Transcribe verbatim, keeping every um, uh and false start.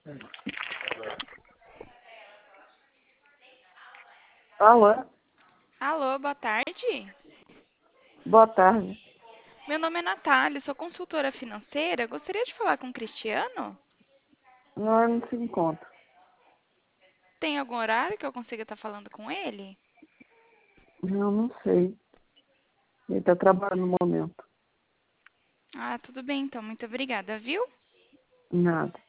Alô? Alô, boa tarde. Boa tarde. Meu nome é Natália, sou consultora financeira. Gostaria de falar com o Cristiano? Não, não se encontra. Tem algum horário que eu consiga estar falando com ele? Eu não sei. Ele está trabalhando no momento. Ah, tudo bem então. Muito obrigada, viu? Nada.